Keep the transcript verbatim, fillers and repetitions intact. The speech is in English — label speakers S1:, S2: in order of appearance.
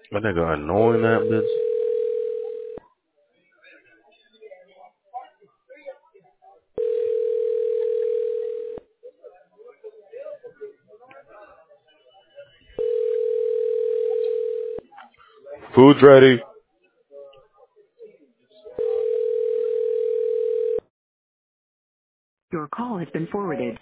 S1: My nigga annoying that bitch. Food's ready.
S2: Your call has been forwarded.